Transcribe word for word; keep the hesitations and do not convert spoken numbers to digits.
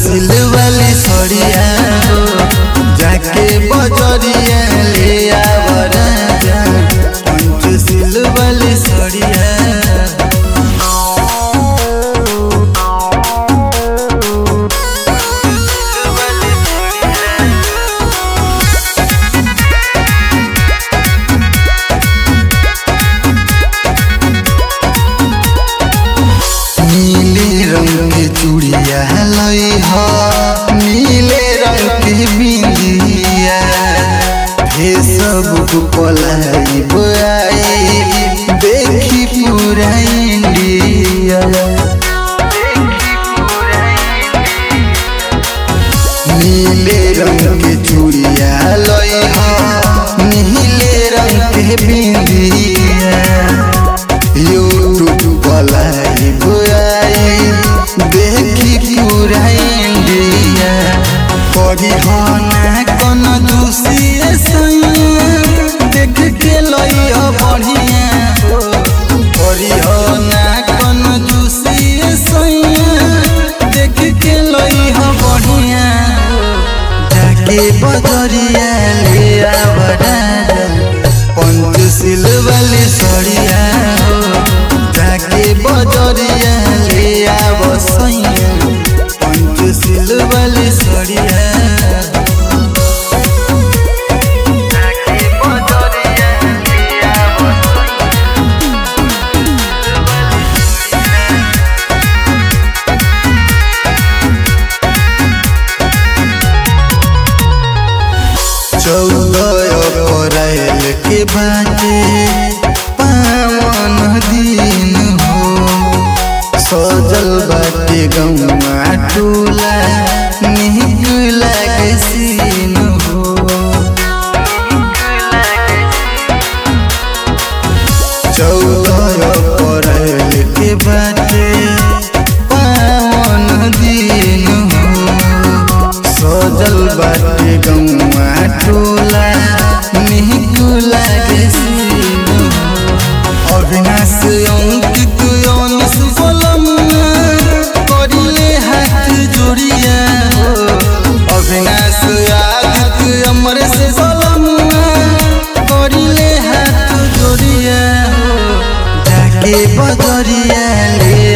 सिल वाली सड़िया हो जाके बजरिया ले आवरा जा पंचशील वाली सड़िया। चूड़िया लई हो नीले रंग की बिंदिया हे सब पलाई बुआई देखी पूरा इंडिया। नीले रंग की चूड़िया लई हो नीले रंग की बिंदिया यूट्यूब पलाई बुआई देखी पूरा इंडिया। करी हो ना कौन दूसरी सैया देख के लई हो बढ़िया हो। करी हो ना कौन दूसरी सैया देख के लई हो बढ़िया हो। जाके बजरिया ले आवरा जा पंचशील वाली सड़िया हो जाके बजरिया ले आव सैया पंचशील वाली सड़िया। चौदह अप्रैल के बाटे पावन दिन हो सजल बाटे गौवा टोला नीक लागे सीन हो। चौदह अप्रैल के बाटे पावन दिन हो सजल बाटे गौवा टोला नीक लागे सीन हो। अविनाश अंकित अनस बोलमुआ करिले हाथ जोड़िया हो। अविनाश आदित्य अमरेश बोलमुआ करिले हाथ जोड़िया हो जाके बजरिया ले